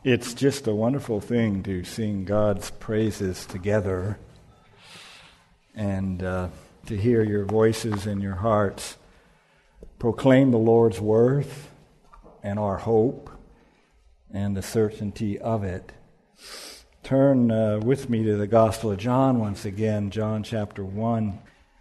It's just a wonderful thing to sing God's praises together and to hear your voices and your hearts proclaim the Lord's worth and our hope and the certainty of it. Turn with me to the Gospel of John once again, John chapter 1.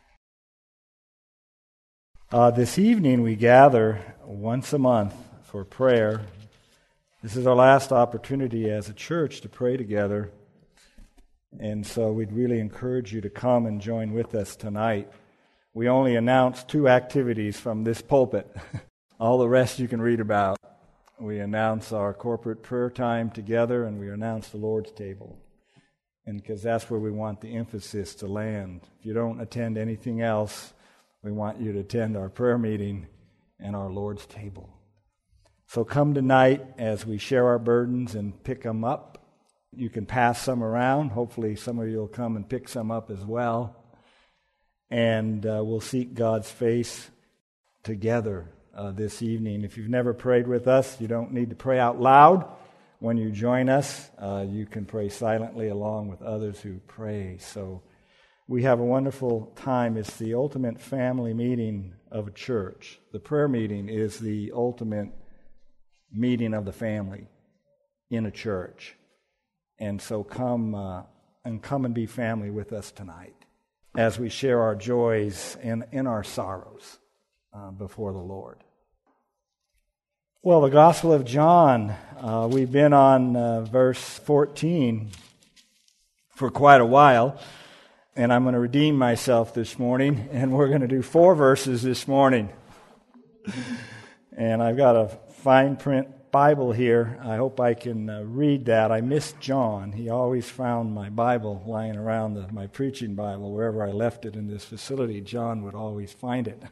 This evening we gather once a month for prayer. This is our last opportunity as a church to pray together, and so we'd really encourage you to come and join with us tonight. We only announce 2 activities from this pulpit. All the rest you can read about. We announce our corporate prayer time together, and we announce the Lord's table, and because that's where we want the emphasis to land. If you don't attend anything else, we want you to attend our prayer meeting and our Lord's table. So come tonight as we share our burdens and pick them up. You can pass some around. Hopefully some of you will come and pick some up as well. And we'll seek God's face together this evening. If you've never prayed with us, you don't need to pray out loud. When you join us, you can pray silently along with others who pray. So we have a wonderful time. It's the ultimate family meeting of a church. The prayer meeting is the ultimate meeting of the family in a church. And so come and be family with us tonight as we share our joys and in our sorrows before the Lord. Well, the Gospel of John, we've been on verse 14 for quite a while, and I'm going to redeem myself this morning, and we're going to do 4 verses this morning. And I've got a fine print Bible here. I hope I can read that. I missed John. He always found my Bible lying around, my preaching Bible, wherever I left it in this facility. John would always find it.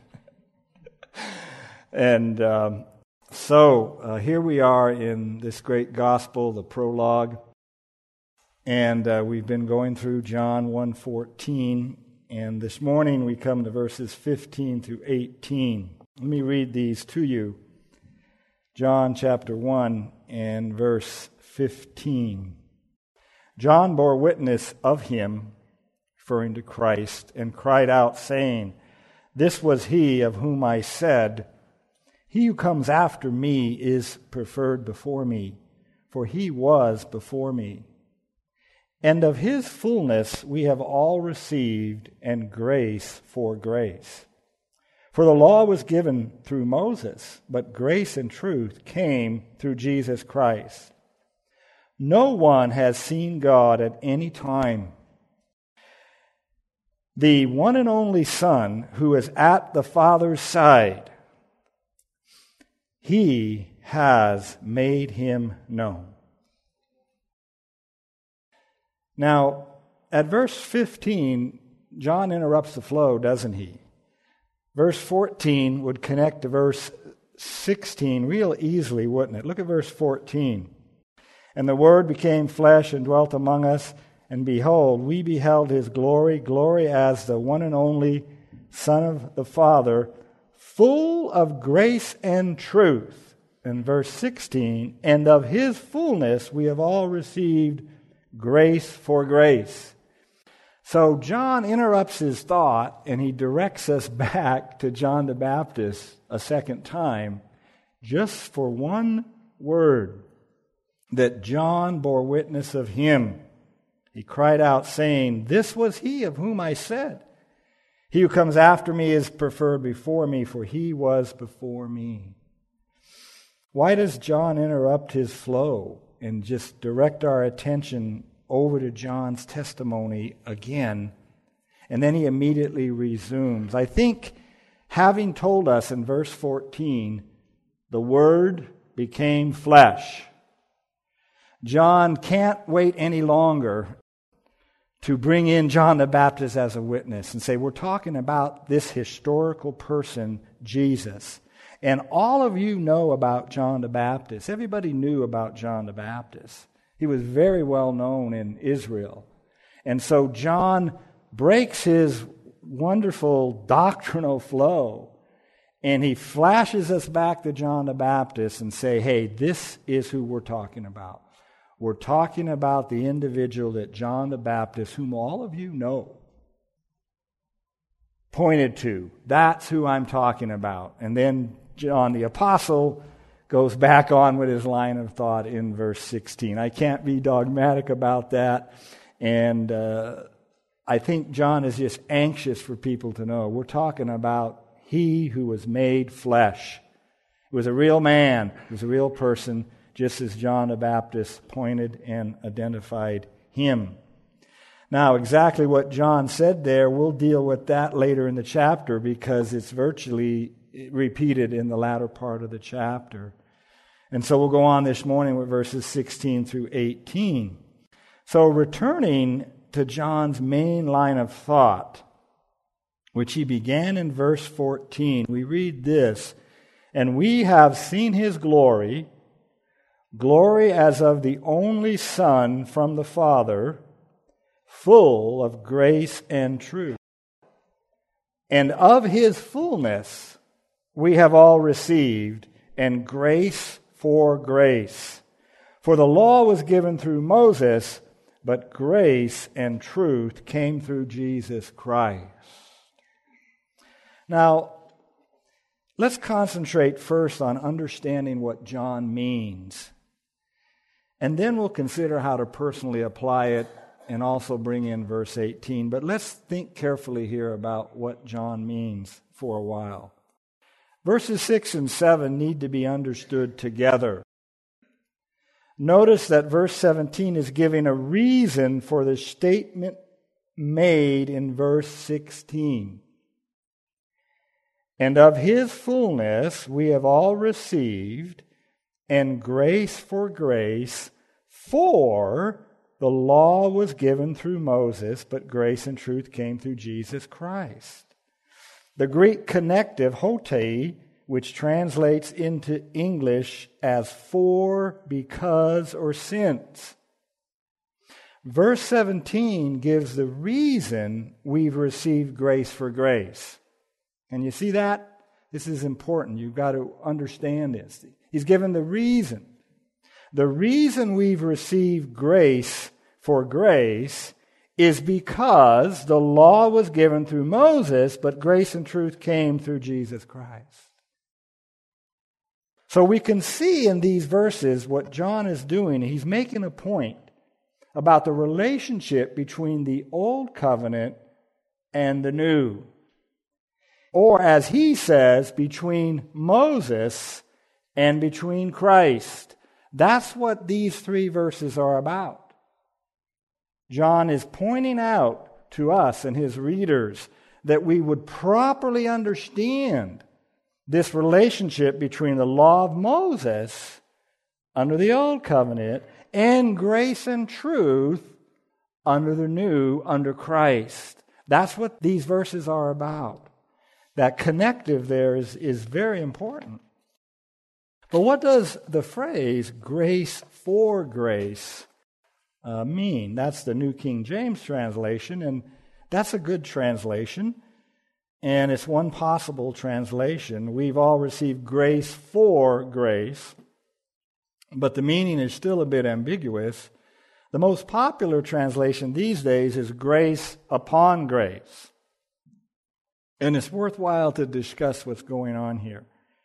And so here we are in this great gospel, the prologue. And we've been going through John 1:14. And this morning we come to verses 15 through 18. Let me read these to you. John chapter 1 and verse 15. John bore witness of him, referring to Christ, and cried out, saying, "This was he of whom I said, He who comes after me is preferred before me, for he was before me. And of his fullness we have all received, and grace for grace. For the law was given through Moses, but grace and truth came through Jesus Christ. No one has seen God at any time. The one and only Son, who is at the Father's side, He has made him known." Now, at verse 15, John interrupts the flow, doesn't he? Verse 14 would connect to verse 16 real easily, wouldn't it? Look at verse 14. "And the Word became flesh and dwelt among us, and behold, we beheld His glory, glory as the one and only Son of the Father, full of grace and truth." And verse 16, "And of His fullness we have all received grace for grace." So John interrupts his thought, and he directs us back to John the Baptist a second time, just for one word, that John bore witness of him. He cried out, saying, "This was he of whom I said, He who comes after me is preferred before me, for he was before me." Why does John interrupt his flow and just direct our attention over to John's testimony again, and then he immediately resumes? I think, having told us in verse 14, the Word became flesh, John can't wait any longer to bring in John the Baptist as a witness and say, we're talking about this historical person, Jesus. And all of you know about John the Baptist. Everybody knew about John the Baptist. He was very well known in Israel. And so John breaks his wonderful doctrinal flow, and he flashes us back to John the Baptist and say, hey, this is who we're talking about. We're talking about the individual that John the Baptist, whom all of you know, pointed to. That's who I'm talking about. And then John the Apostle goes back on with his line of thought in verse 16. I can't be dogmatic about that. And I think John is just anxious for people to know. We're talking about he who was made flesh. He was a real man. He was a real person, just as John the Baptist pointed and identified him. Now, exactly what John said there, we'll deal with that later in the chapter because it's virtually repeated in the latter part of the chapter. And so we'll go on this morning with verses 16 through 18. So returning to John's main line of thought, which he began in verse 14, we read this, "And we have seen his glory, glory as of the only Son from the Father, full of grace and truth. And of his fullness we have all received, and grace for grace. For the law was given through Moses, but grace and truth came through Jesus Christ." Now, let's concentrate first on understanding what John means. And then we'll consider how to personally apply it and also bring in verse 18. But let's think carefully here about what John means for a while. Verses 6 and 7 need to be understood together. Notice that verse 17 is giving a reason for the statement made in verse 16. "And of his fullness we have all received, and grace for grace, for the law was given through Moses, but grace and truth came through Jesus Christ." The Greek connective, hotei, which translates into English as for, because, or since. Verse 17 gives the reason we've received grace for grace. And you see that? This is important. You've got to understand this. He's given the reason. The reason we've received grace for grace is because the law was given through Moses, but grace and truth came through Jesus Christ. So we can see in these verses what John is doing. He's making a point about the relationship between the old covenant and the new. Or as he says, between Moses and between Christ. That's what these three verses are about. John is pointing out to us and his readers that we would properly understand this relationship between the law of Moses under the old covenant and grace and truth under the new, under Christ. That's what these verses are about. That connective there is very important. But what does the phrase grace for grace mean? That's the New King James translation, and that's a good translation, and it's one possible translation. We've all received grace for grace, but the meaning is still a bit ambiguous. The most popular translation these days is grace upon grace, and it's worthwhile to discuss what's going on here.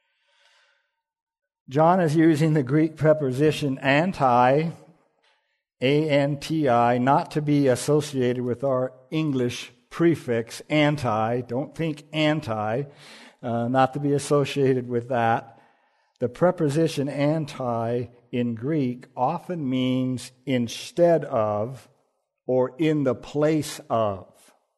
John is using the Greek preposition anti, A-N-T-I, not to be associated with our English prefix anti. Don't think anti, not to be associated with that. The preposition anti in Greek often means instead of or in the place of.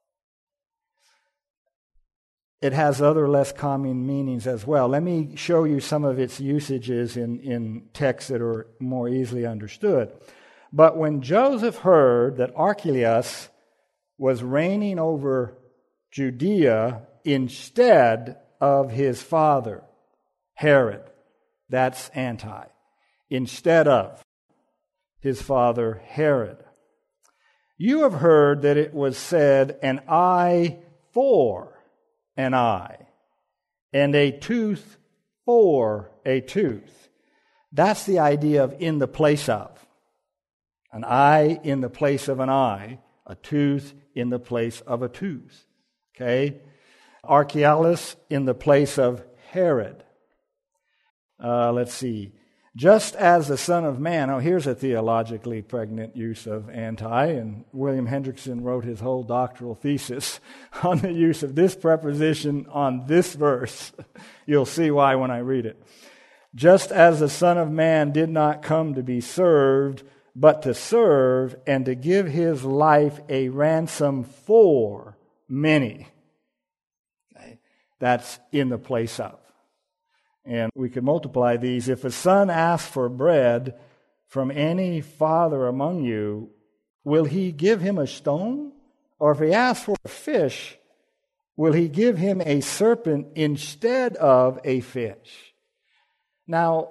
It has other less common meanings as well. Let me show you some of its usages in texts that are more easily understood. But when Joseph heard that Archelaus was reigning over Judea instead of his father, Herod, that's anti, instead of his father, Herod. You have heard that it was said, an eye for an eye, and a tooth for a tooth. That's the idea of in the place of. An eye in the place of an eye, a tooth in the place of a tooth. Okay? Archelaus in the place of Herod. Let's see. Just as the Son of Man, here's a theologically pregnant use of anti, and William Hendrickson wrote his whole doctoral thesis on the use of this preposition on this verse. You'll see why when I read it. Just as the Son of Man did not come to be served, but to serve and to give his life a ransom for many. Okay? That's in the place of. And we could multiply these. If a son asks for bread from any father among you, will he give him a stone? Or if he asks for a fish, will he give him a serpent instead of a fish? Now,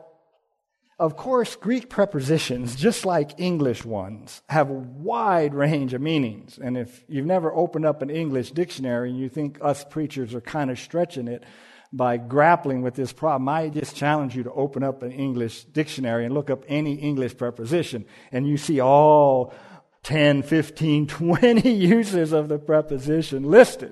of course, Greek prepositions, just like English ones, have a wide range of meanings. And if you've never opened up an English dictionary and you think us preachers are kind of stretching it by grappling with this problem, I just challenge you to open up an English dictionary and look up any English preposition, and you see all 10, 15, 20 uses of the preposition listed.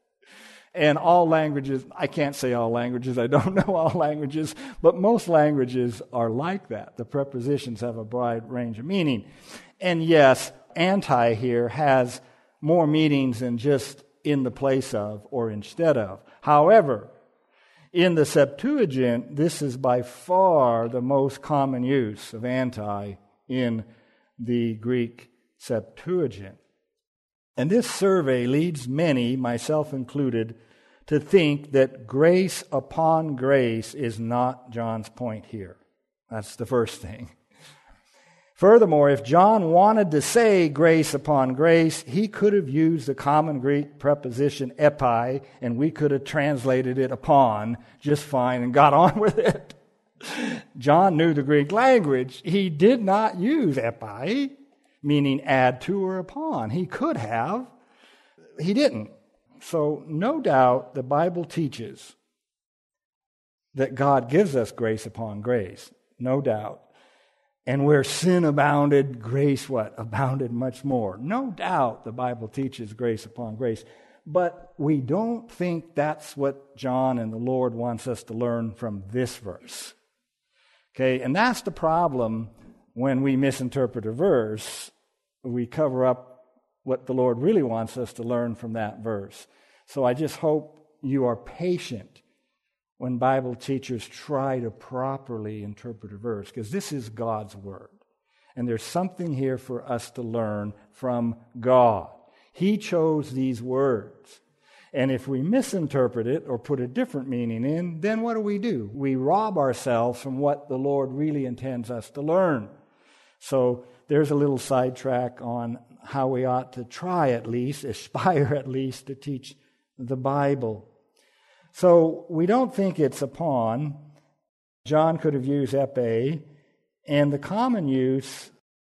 And all languages, I can't say all languages, I don't know all languages, but most languages are like that. The prepositions have a wide range of meaning. And yes, anti here has more meanings than just in the place of or instead of. However, in the Septuagint, this is by far the most common use of anti in the Greek Septuagint. And this survey leads many, myself included, to think that grace upon grace is not John's point here. That's the first thing. Furthermore, if John wanted to say grace upon grace, he could have used the common Greek preposition epi, and we could have translated it upon just fine and got on with it. John knew the Greek language. He did not use epi, meaning add to or upon. He could have. He didn't. So no doubt the Bible teaches that God gives us grace upon grace. No doubt. And where sin abounded, grace what? Abounded much more. No doubt the Bible teaches grace upon grace. But we don't think that's what John and the Lord wants us to learn from this verse. Okay, and that's the problem when we misinterpret a verse. We cover up what the Lord really wants us to learn from that verse. So I just hope you are patient when Bible teachers try to properly interpret a verse, because this is God's Word. And there's something here for us to learn from God. He chose these words. And if we misinterpret it or put a different meaning in, then what do? We rob ourselves from what the Lord really intends us to learn. So there's a little sidetrack on how we ought to try at least, aspire at least, to teach the Bible. So we don't think it's upon. John could have used epi, and the common use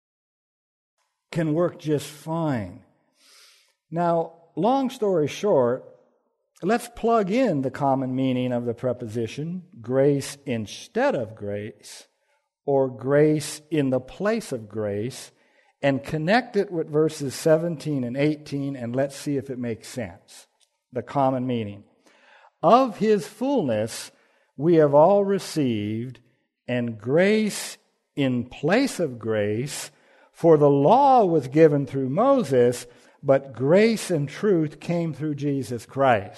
can work just fine. Now, long story short, let's plug in the common meaning of the preposition grace instead of grace, or grace in the place of grace, and connect it with verses 17 and 18, and let's see if it makes sense. The common meaning. Of his fullness we have all received, and grace in place of grace, for the law was given through Moses, but grace and truth came through Jesus Christ.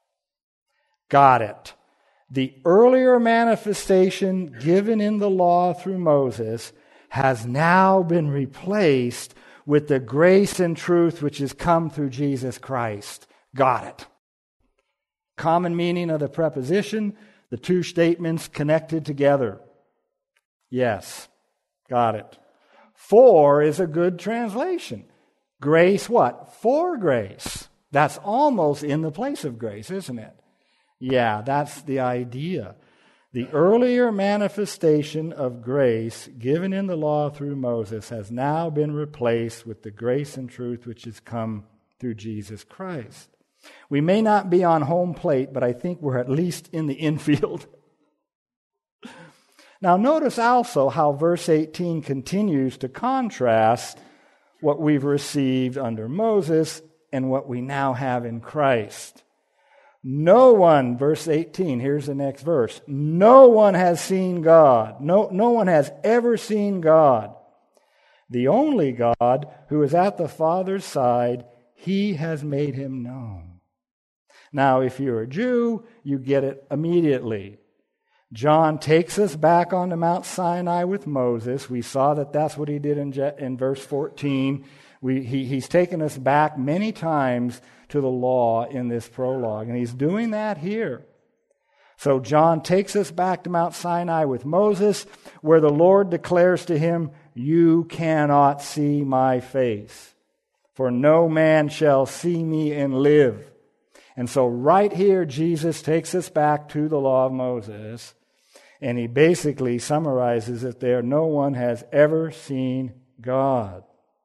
Got it. The earlier manifestation given in the law through Moses has now been replaced with the grace and truth which has come through Jesus Christ. Got it. Common meaning of the preposition, the two statements connected together. Yes, got it. For is a good translation. Grace what? For grace. That's almost in the place of grace, isn't it? Yeah, that's the idea. The earlier manifestation of grace given in the law through Moses has now been replaced with the grace and truth which has come through Jesus Christ. We may not be on home plate, but I think we're at least in the infield. Now notice also how verse 18 continues to contrast what we've received under Moses and what we now have in Christ. No one, verse 18, here's the next verse. No one has seen God. No one has ever seen God. The only God who is at the Father's side, He has made Him known. Now, if you're a Jew, you get it immediately. John takes us back onto Mount Sinai with Moses. We saw that that's what he did in verse 14. He's taken us back many times to the law in this prologue, and he's doing that here. So John takes us back to Mount Sinai with Moses, where the Lord declares to him, "You cannot see my face, for no man shall see me and live." And so right here, Jesus takes us back to the law of Moses, and he basically summarizes it there. No one has ever seen God.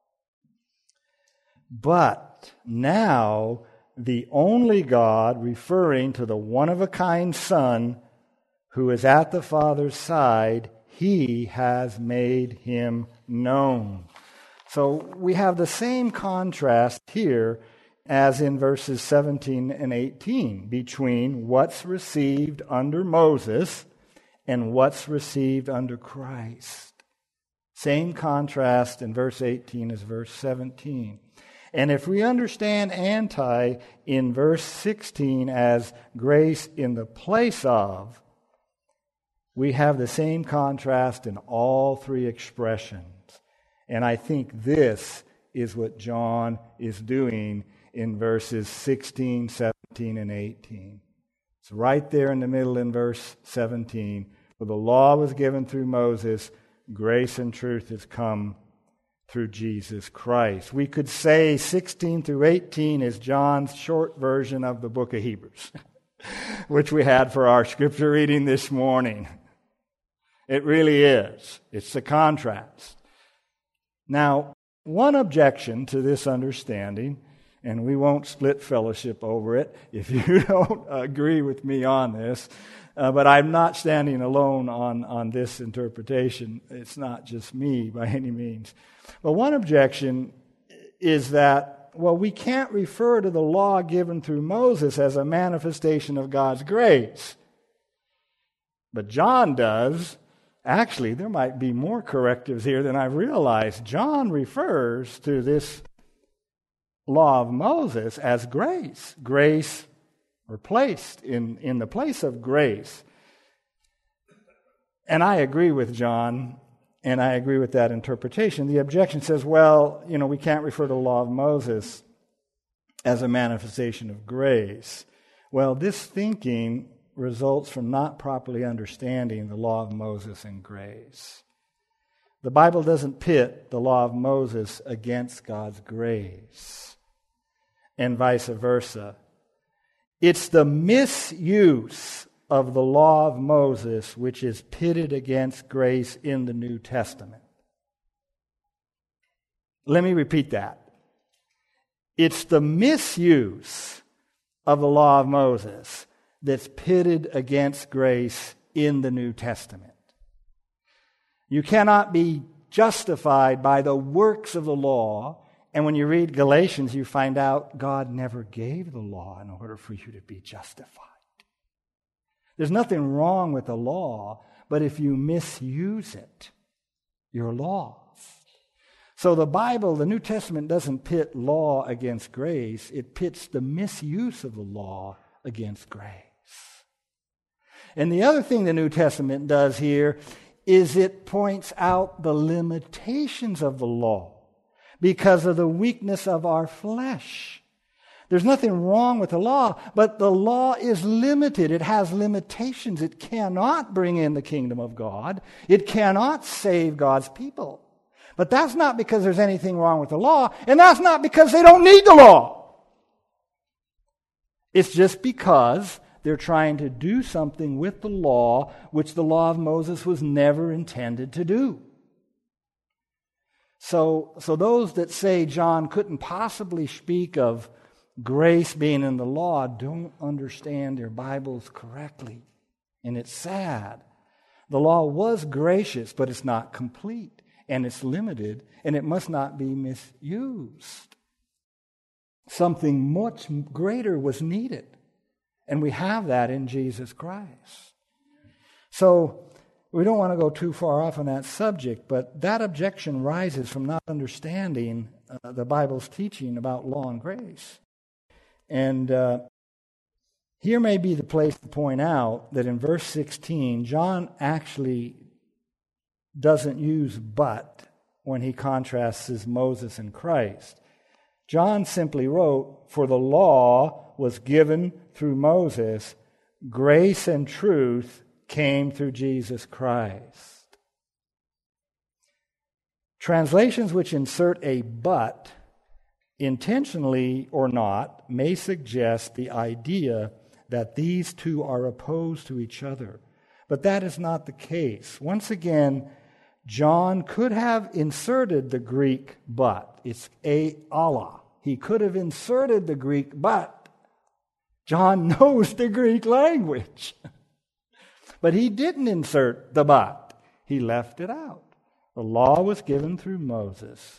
But now, the only God, referring to the one-of-a-kind Son who is at the Father's side, He has made Him known. So we have the same contrast here as in verses 17 and 18 between what's received under Moses and what's received under Christ. Same contrast in verse 18 as verse 17. And if we understand anti in verse 16 as grace in the place of, we have the same contrast in all three expressions. And I think this is what John is doing in verses 16, 17, and 18. It's right there in the middle in verse 17. For the law was given through Moses, grace and truth has come through Jesus Christ. We could say 16 through 18 is John's short version of the book of Hebrews, which we had for our scripture reading this morning. It really is. It's the contrast. Now, one objection to this understanding, and we won't split fellowship over it if you don't agree with me on this, but I'm not standing alone on this interpretation. It's not just me by any means. But one objection is that, well, we can't refer to the law given through Moses as a manifestation of God's grace. But John does. Actually, there might be more correctives here than I've realized. John refers to this law of Moses as grace. Grace, or placed in the place of grace. And I agree with John, and I agree with that interpretation. The objection says, well, we can't refer to the law of Moses as a manifestation of grace. Well, this thinking results from not properly understanding the law of Moses and grace. The Bible doesn't pit the law of Moses against God's grace, and vice versa. It's the misuse of the law of Moses which is pitted against grace in the New Testament. Let me repeat that. It's the misuse of the law of Moses that's pitted against grace in the New Testament. You cannot be justified by the works of the law, and when you read Galatians, you find out God never gave the law in order for you to be justified. There's nothing wrong with the law, but if you misuse it, you're lost. So the Bible, the New Testament, doesn't pit law against grace. It pits the misuse of the law against grace. And the other thing the New Testament does here is it points out the limitations of the law because of the weakness of our flesh. There's nothing wrong with the law, but the law is limited. It has limitations. It cannot bring in the kingdom of God. It cannot save God's people. But that's not because there's anything wrong with the law, and that's not because they don't need the law. It's just because they're trying to do something with the law which the law of Moses was never intended to do. So those that say John couldn't possibly speak of grace being in the law don't understand their Bibles correctly. And it's sad. The law was gracious, but it's not complete, and it's limited, and it must not be misused. Something much greater was needed, and we have that in Jesus Christ. So we don't want to go too far off on that subject, but that objection rises from not understanding the Bible's teaching about law and grace. And here may be the place to point out that in verse 16, John actually doesn't use but when he contrasts Moses and Christ. John simply wrote, "For the law was given through Moses, grace and truth came through Jesus Christ." Translations which insert a but, intentionally or not, may suggest the idea that these two are opposed to each other. But that is not the case. Once again, John could have inserted the Greek but. It's Allah. He could have inserted the Greek but. John knows the Greek language. But he didn't insert the but. He left it out. The law was given through Moses.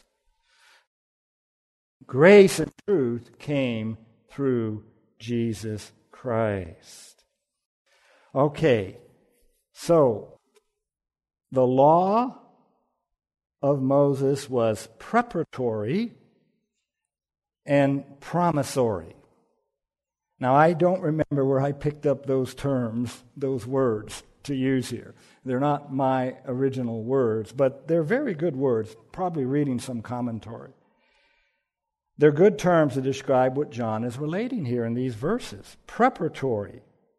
Grace and truth came through Jesus Christ. Okay, so the law of Moses was preparatory and promissory. Now, I don't remember where I picked up those terms, those words to use here. They're not my original words, but they're very good words, probably reading some commentary. They're good terms to describe what John is relating here in these verses. Preparatory.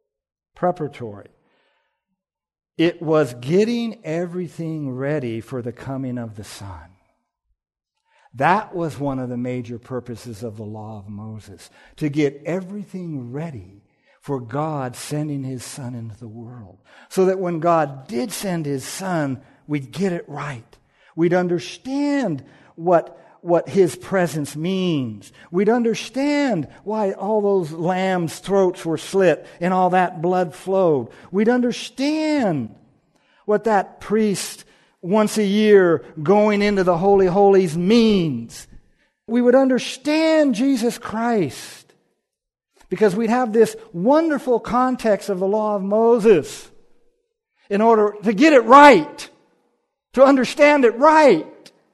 It was getting everything ready for the coming of the Son. That was one of the major purposes of the law of Moses, to get everything ready for God sending His Son into the world, so that when God did send His Son, we'd get it right. We'd understand what His presence means. We'd understand why all those lambs' throats were slit and all that blood flowed. We'd understand what that priest once a year going into the Holy Holies means. We would understand Jesus Christ because we'd have this wonderful context of the law of Moses in order to get it right, to understand it right.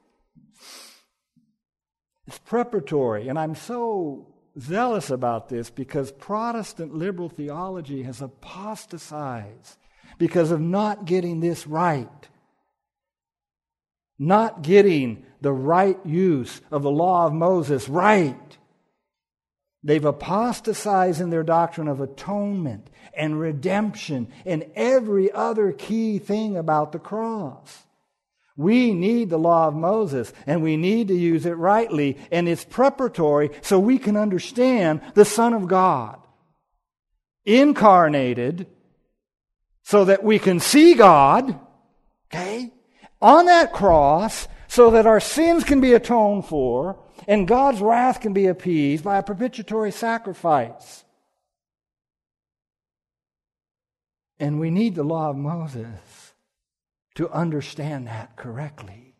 It's preparatory, and I'm so zealous about this because Protestant liberal theology has apostatized because of not getting this right. Not getting the right use of the law of Moses right. They've apostatized in their doctrine of atonement and redemption and every other key thing about the cross. We need the law of Moses, and we need to use it rightly, and it's preparatory so we can understand the Son of God, incarnated, so that we can see God, okay, on that cross, so that our sins can be atoned for, and God's wrath can be appeased by a propitiatory sacrifice. And we need the law of Moses to understand that correctly.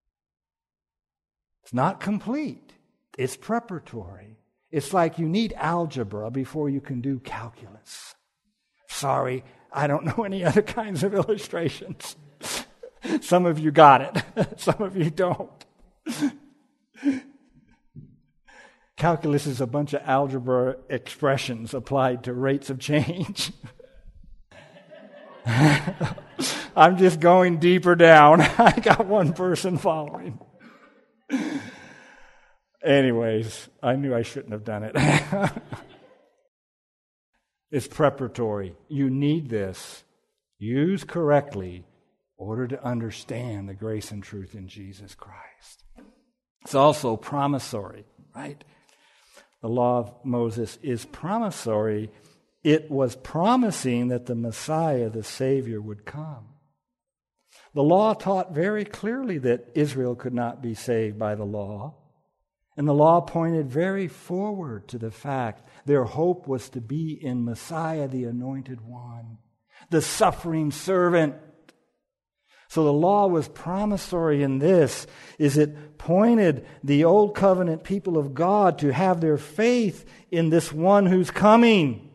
It's not complete. It's preparatory. It's like you need algebra before you can do calculus. Sorry, I don't know any other kinds of illustrations. Some of you got it. Some of you don't. Calculus is a bunch of algebra expressions applied to rates of change. I'm just going deeper down. I got one person following. Anyways, I knew I shouldn't have done it. It's preparatory. You need this. Used correctly in order to understand the grace and truth in Jesus Christ. It's also promissory, right? The law of Moses is promissory. It was promising that the Messiah, the Savior, would come. The law taught very clearly that Israel could not be saved by the law. And the law pointed very forward to the fact their hope was to be in Messiah, the Anointed One, the suffering servant, So the law was promissory in this, is it pointed the old covenant people of God to have their faith in this one who's coming.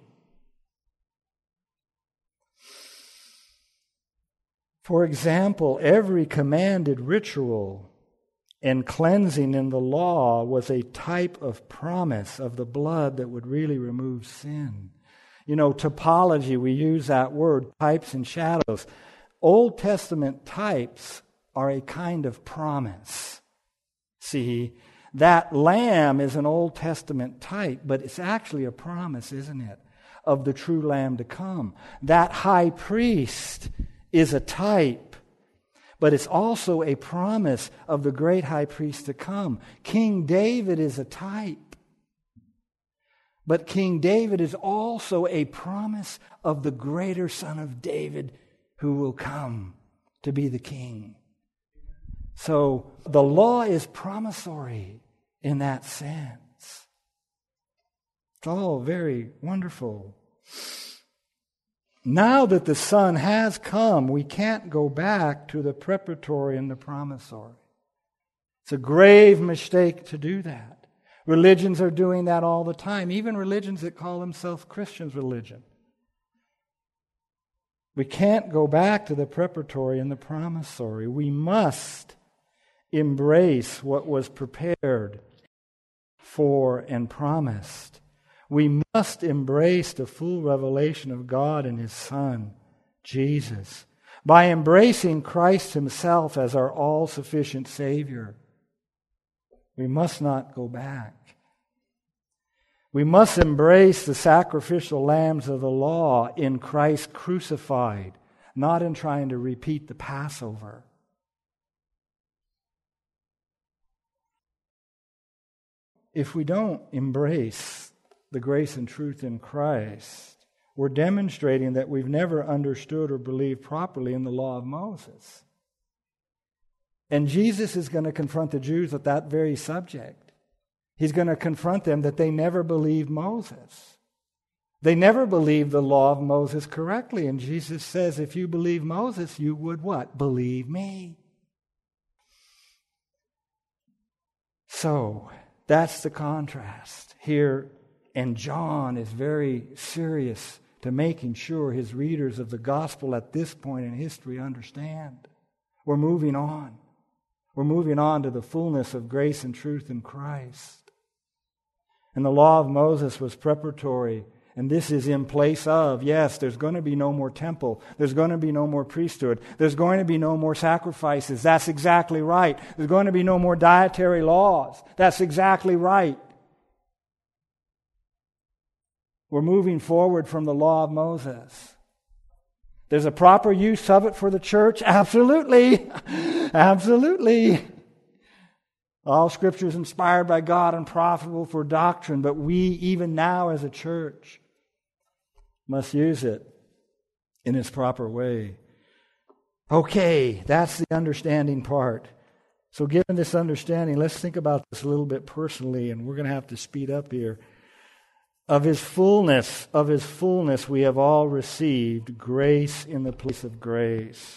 For example, every commanded ritual and cleansing in the law was a type of promise of the blood that would really remove sin. You know, typology, we use that word, types and shadows. Old Testament types are a kind of promise. See, that lamb is an Old Testament type, but it's actually a promise, isn't it, of the true Lamb to come. That high priest is a type, but it's also a promise of the great high priest to come. King David is a type, but King David is also a promise of the greater Son of David who will come to be the king. So the law is promissory in that sense. It's all very wonderful. Now that the Son has come, we can't go back to the preparatory and the promissory. It's a grave mistake to do that. Religions are doing that all the time, even religions that call themselves Christians religion. We can't go back to the preparatory and the promissory. We must embrace what was prepared for and promised. We must embrace the full revelation of God and His Son, Jesus, by embracing Christ Himself as our all-sufficient Savior. We must not go back. We must embrace the sacrificial lambs of the law in Christ crucified, not in trying to repeat the Passover. If we don't embrace the grace and truth in Christ, we're demonstrating that we've never understood or believed properly in the law of Moses. And Jesus is going to confront the Jews with that very subject. He's going to confront them that they never believed Moses. They never believed the law of Moses correctly. And Jesus says, if you believe Moses, you would what? Believe me. So, that's the contrast here. And John is very serious to making sure his readers of the gospel at this point in history understand. We're moving on. We're moving on to the fullness of grace and truth in Christ. And the law of Moses was preparatory, and this is in place of, yes, there's going to be no more temple. There's going to be no more priesthood. There's going to be no more sacrifices. That's exactly right. There's going to be no more dietary laws. That's exactly right. We're moving forward from the law of Moses. There's a proper use of it for the church? Absolutely. Absolutely. All Scripture is inspired by God and profitable for doctrine, but we, even now as a church, must use it in its proper way. Okay, that's the understanding part. So given this understanding, let's think about this a little bit personally, and we're going to have to speed up here. Of His fullness, we have all received grace in the place of grace.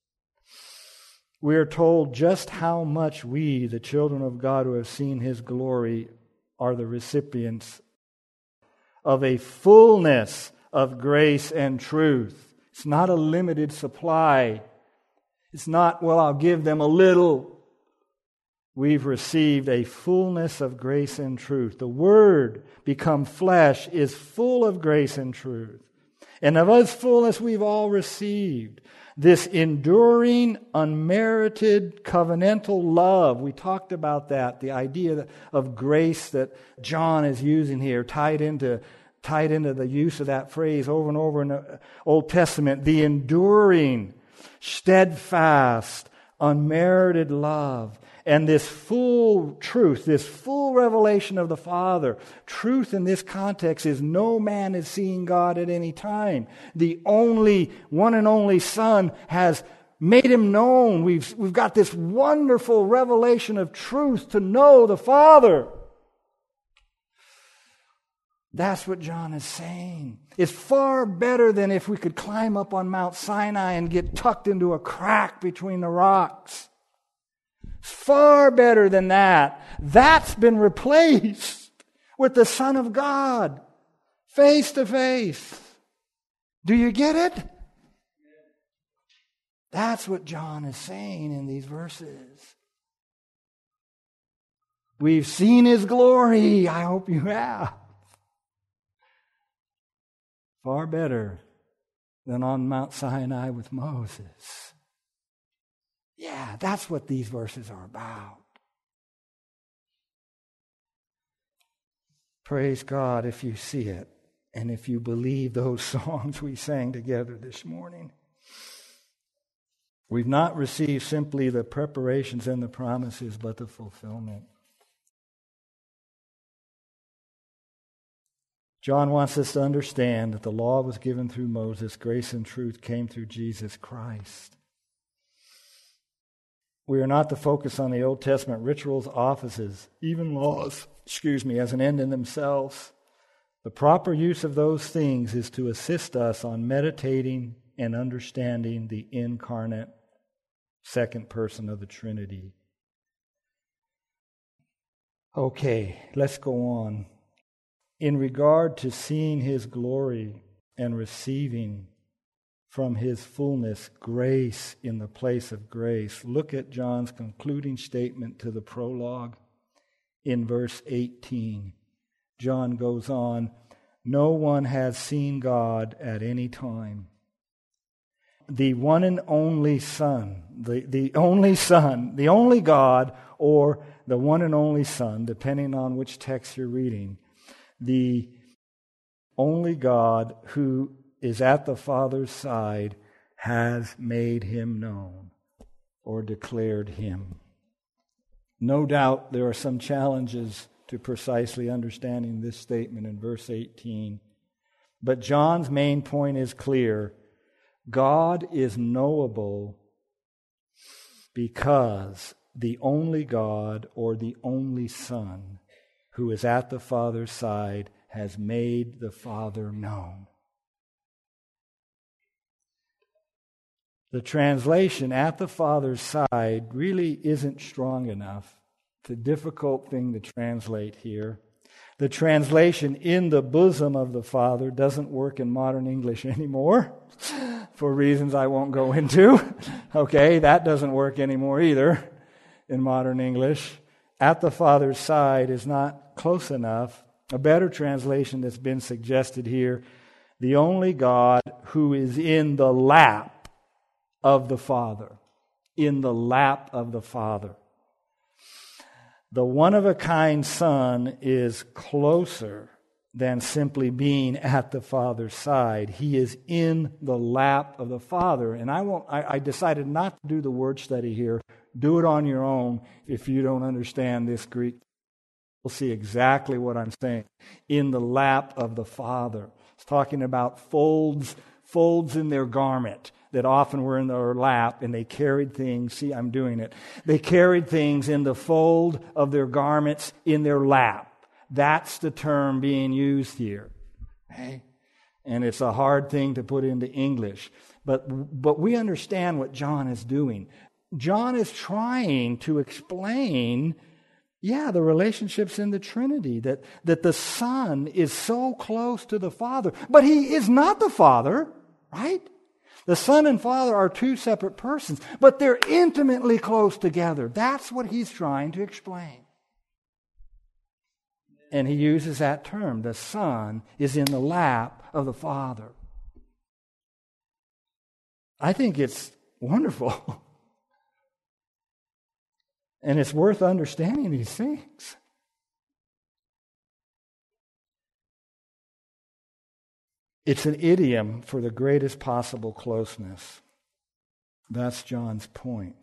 We are told just how much we, the children of God who have seen His glory, are the recipients of a fullness of grace and truth. It's not a limited supply. It's not, well, I'll give them a little. We've received a fullness of grace and truth. The Word become flesh is full of grace and truth. And of His fullness we've all received this enduring, unmerited, covenantal love. We talked about that, the idea of grace that John is using here, tied into the use of that phrase over and over in the Old Testament. The enduring, steadfast, unmerited love. And this full truth, this full revelation of the Father. Truth in this context is no man is seeing God at any time. The only, one and only Son has made Him known. We've got this wonderful revelation of truth to know the Father. That's what John is saying. It's far better than if we could climb up on Mount Sinai and get tucked into a crack between the rocks. It's far better than that. That's been replaced with the Son of God, face to face. Do you get it? That's what John is saying in these verses. We've seen His glory. I hope you have. Far better than on Mount Sinai with Moses. Yeah, that's what these verses are about. Praise God if you see it and if you believe those songs we sang together this morning. We've not received simply the preparations and the promises, but the fulfillment. John wants us to understand that the law was given through Moses, grace and truth came through Jesus Christ. We are not to focus on the Old Testament rituals, offices, even laws, as an end in themselves. The proper use of those things is to assist us on meditating and understanding the incarnate second person of the Trinity. Okay, let's go on. In regard to seeing His glory and receiving from His fullness grace in the place of grace, look at John's concluding statement to the prologue in verse 18. John goes on, "No one has seen God at any time. The one and only Son, the only Son, the only God, or the one and only Son, depending on which text you're reading, the only God who is at the Father's side has made Him known or declared Him." No doubt there are some challenges to precisely understanding this statement in verse 18. But John's main point is clear. God is knowable because the only God or the only Son who is at the Father's side has made the Father known. The translation "at the Father's side" really isn't strong enough. It's a difficult thing to translate here. The translation "in the bosom of the Father" doesn't work in modern English anymore, for reasons I won't go into. Okay, that doesn't work anymore either in modern English. "At the Father's side" is not close enough. A better translation that's been suggested here, "the only God who is in the lap of the Father." In the lap of the Father. The one-of-a-kind Son is closer than simply being at the Father's side. He is in the lap of the Father. And I decided not to do the word study here. Do it on your own if you don't understand this Greek. You'll see exactly what I'm saying. In the lap of the Father. It's talking about folds in their garment that often were in their lap, and they carried things. See, I'm doing it. They carried things in the fold of their garments in their lap. That's the term being used here. Okay? And it's a hard thing to put into English. But we understand what John is doing. John is trying to explain, the relationships in the Trinity, that the Son is so close to the Father. But He is not the Father, right? The Son and Father are two separate persons, but they're intimately close together. That's what he's trying to explain. And he uses that term. The Son is in the lap of the Father. I think it's wonderful. And it's worth understanding these things. It's an idiom for the greatest possible closeness. That's John's point.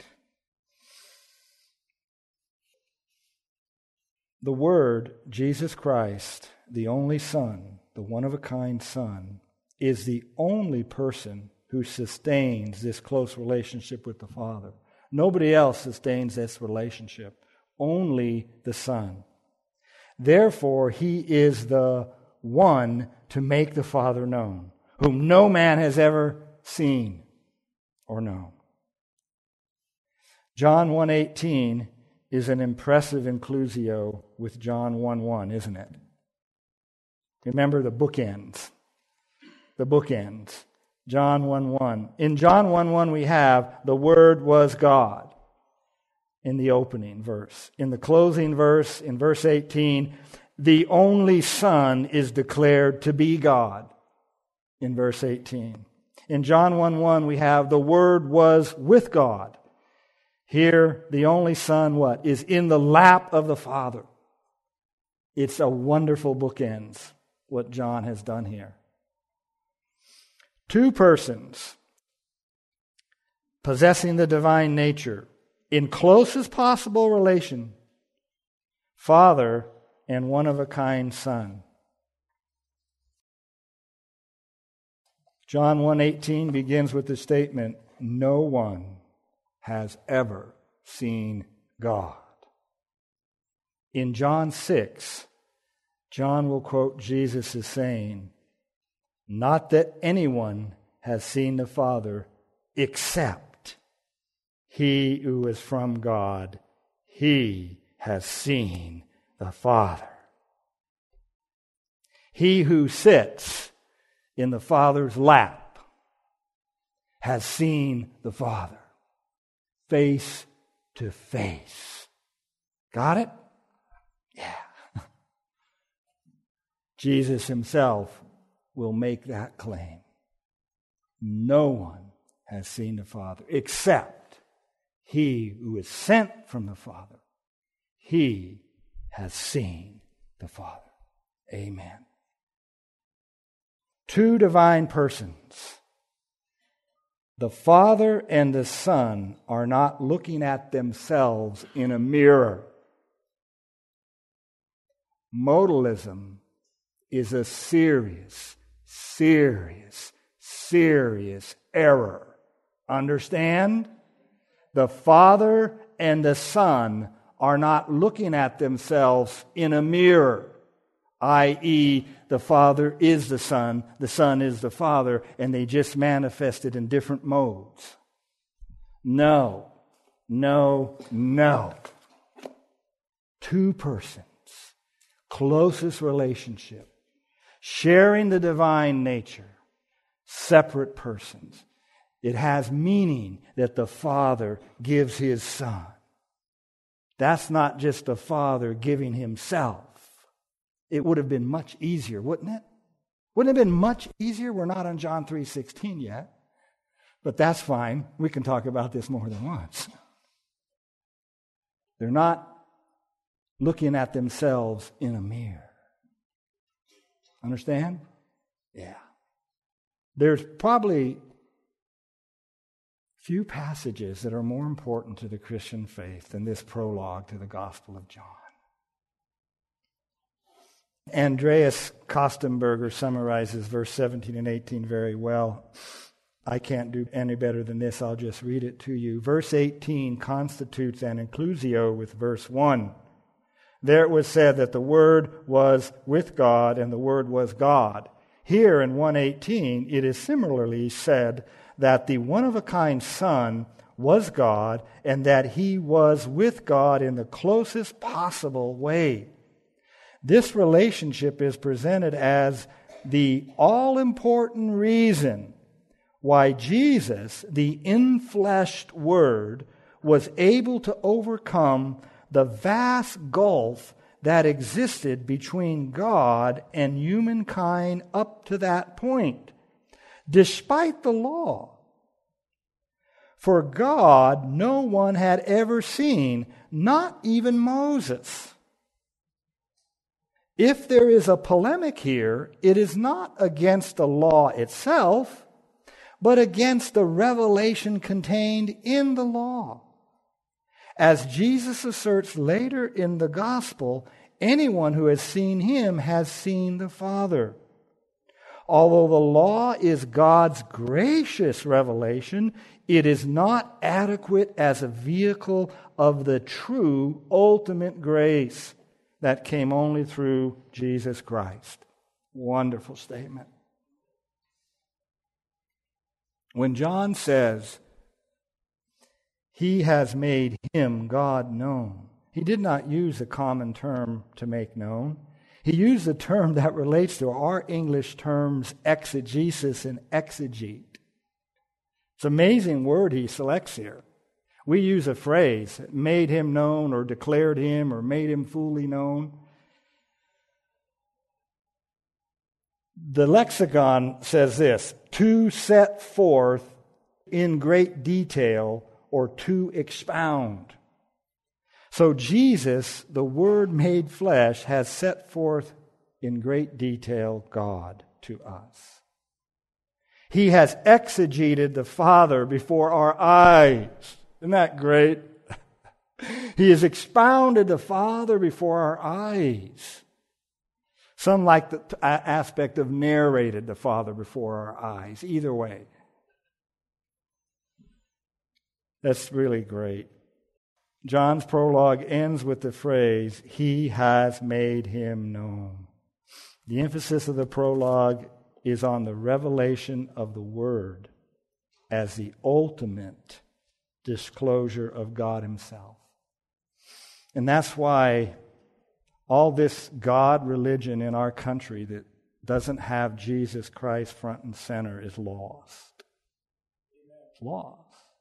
The Word, Jesus Christ, the only Son, the one-of-a-kind Son, is the only person who sustains this close relationship with the Father. Nobody else sustains this relationship. Only the Son. Therefore, He is the one to make the Father known, whom no man has ever seen or known. John 1:18 is an impressive inclusio with John 1:1, isn't it? Remember the bookends. The bookends. John 1:1. In John 1:1 we have the Word was God in the opening verse. In the closing verse, in verse 18, the only Son is declared to be God in verse 18. In John 1:1 we have the Word was with God. Here, the only Son, what? Is in the lap of the Father. It's a wonderful bookends, what John has done here. Two persons possessing the divine nature in closest possible relation, Father and one-of-a-kind Son. John 1:18 begins with the statement, no one has ever seen God. In John 6, John will quote Jesus as saying, not that anyone has seen the Father except he who is from God. He has seen the Father. He who sits in the Father's lap has seen the Father face to face. Got it? Yeah. Jesus himself will make that claim. No one has seen the Father except he who is sent from the Father. He has seen the Father. Amen. Two divine persons. The Father and the Son are not looking at themselves in a mirror. Modalism is a serious error. Understand? The Father and the Son are not looking at themselves in a mirror, i.e., the Father is the Son is the Father, and they just manifested in different modes. No. Two persons, closest relationship, sharing the divine nature, separate persons. It has meaning that the Father gives His Son. That's not just the Father giving Himself. It would have been much easier, wouldn't it? Wouldn't it have been much easier? We're not on John 3:16 yet. But that's fine. We can talk about this more than once. They're not looking at themselves in a mirror. Understand? Yeah. There's probably few passages that are more important to the Christian faith than this prologue to the Gospel of John. Andreas Kostenberger summarizes verse 17 and 18 very well. I can't do any better than this. I'll just read it to you. Verse 18 constitutes an inclusio with verse 1. There it was said that the Word was with God and the Word was God. Here in 1:18, it is similarly said that the one-of-a-kind Son was God and that He was with God in the closest possible way. This relationship is presented as the all-important reason why Jesus, the infleshed Word, was able to overcome the vast gulf that existed between God and humankind up to that point, despite the law. For God, no one had ever seen, not even Moses. If there is a polemic here, it is not against the law itself, but against the revelation contained in the law. As Jesus asserts later in the gospel, anyone who has seen Him has seen the Father. Although the law is God's gracious revelation, it is not adequate as a vehicle of the true ultimate grace that came only through Jesus Christ. Wonderful statement. When John says, He has made Him, God, known, he did not use a common term to make known. He used a term that relates to our English terms exegesis and exegete. It's an amazing word he selects here. We use a phrase, made Him known or declared Him or made Him fully known. The lexicon says this, to set forth in great detail or to expound. So Jesus, the Word made flesh, has set forth in great detail God to us. He has exegeted the Father before our eyes. Isn't that great? He has expounded the Father before our eyes. Some like the aspect of narrated the Father before our eyes. Either way. That's really great. John's prologue ends with the phrase, He has made Him known. The emphasis of the prologue is on the revelation of the Word as the ultimate disclosure of God Himself. And that's why all this God religion in our country that doesn't have Jesus Christ front and center is lost. It's lost.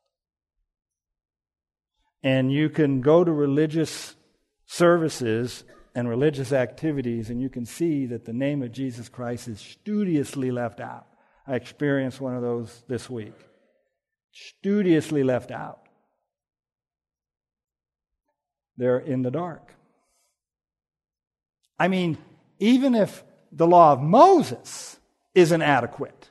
And you can go to religious services and religious activities and you can see that the name of Jesus Christ is studiously left out. I experienced one of those this week. Studiously left out. They're in the dark. I mean, even if the law of Moses isn't adequate,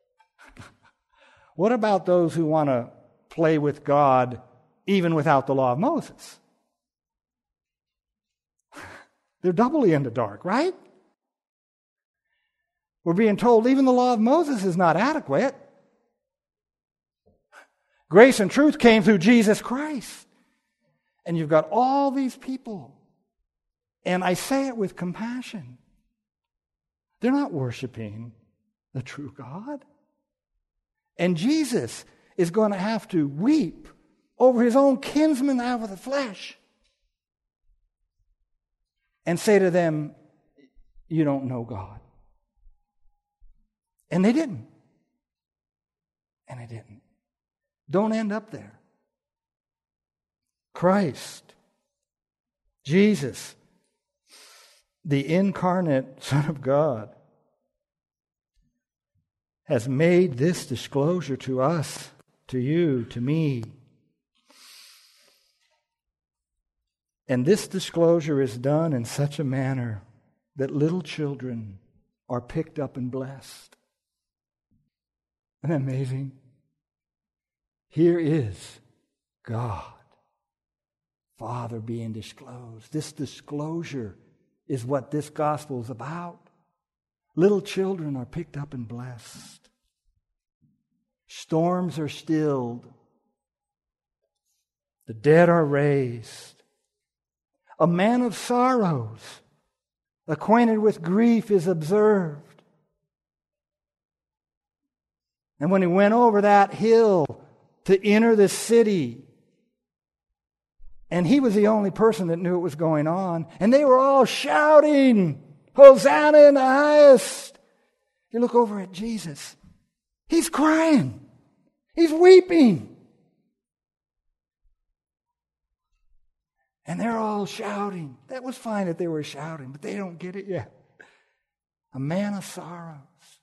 what about those who want to play with God even without the law of Moses? They're doubly in the dark, right? We're being told even the law of Moses is not adequate. Grace and truth came through Jesus Christ. And you've got all these people. And I say it with compassion. They're not worshiping the true God. And Jesus is going to have to weep over His own kinsmen out of the flesh and say to them, you don't know God. And they didn't. And they didn't. Don't end up there. Christ, Jesus, the incarnate Son of God, has made this disclosure to us, to you, to me. And this disclosure is done in such a manner that little children are picked up and blessed. Isn't that amazing? Here is God, Father being disclosed. This disclosure is what this gospel is about. Little children are picked up and blessed. Storms are stilled. The dead are raised. A man of sorrows, acquainted with grief, is observed. And when he went over that hill to enter the city, and he was the only person that knew what was going on, and they were all shouting, Hosanna in the highest. You look over at Jesus. He's crying. He's weeping. And they're all shouting. That was fine that they were shouting, but they don't get it yet. A man of sorrows.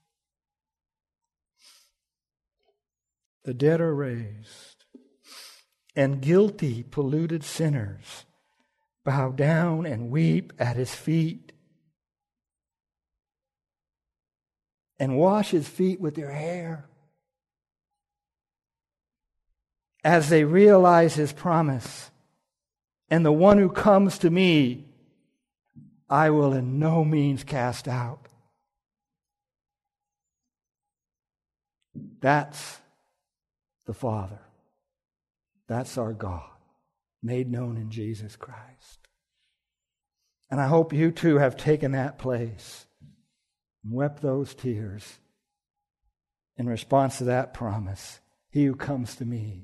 The dead are raised, and guilty, polluted sinners bow down and weep at His feet and wash His feet with their hair as they realize His promise. And the one who comes to me, I will in no means cast out. That's the Father. That's our God, made known in Jesus Christ. And I hope you too have taken that place and wept those tears in response to that promise. He who comes to me,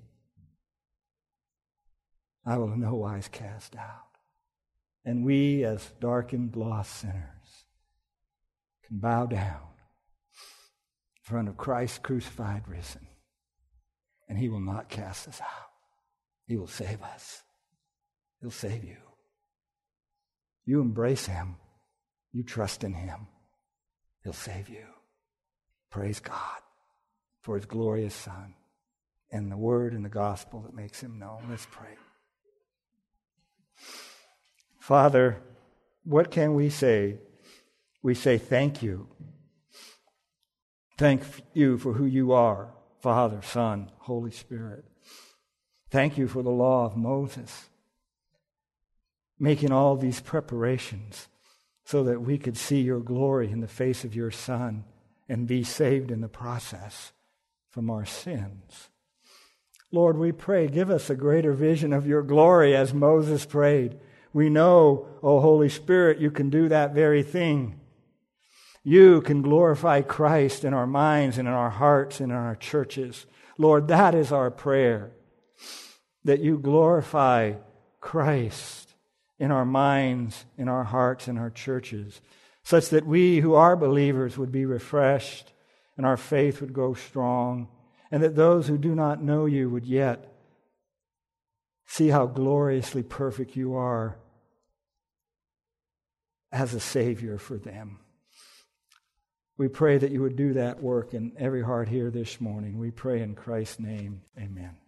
I will in no wise cast out. And we, as darkened, lost sinners, can bow down in front of Christ crucified, risen, and He will not cast us out. He will save us. He'll save you. You embrace Him. You trust in Him. He'll save you. Praise God for His glorious Son and the Word and the gospel that makes Him known. Let's pray. Father, what can we say? We say thank you. Thank you for who you are, Father, Son, Holy Spirit. Thank you for the law of Moses, making all these preparations so that we could see your glory in the face of your Son and be saved in the process from our sins. Lord, we pray, give us a greater vision of your glory as Moses prayed. We know, O Holy Spirit, you can do that very thing. You can glorify Christ in our minds and in our hearts and in our churches. Lord, that is our prayer, that you glorify Christ in our minds, in our hearts, in our churches, such that we who are believers would be refreshed and our faith would grow strong, and that those who do not know you would yet see how gloriously perfect you are as a Savior for them. We pray that you would do that work in every heart here this morning. We pray in Christ's name. Amen.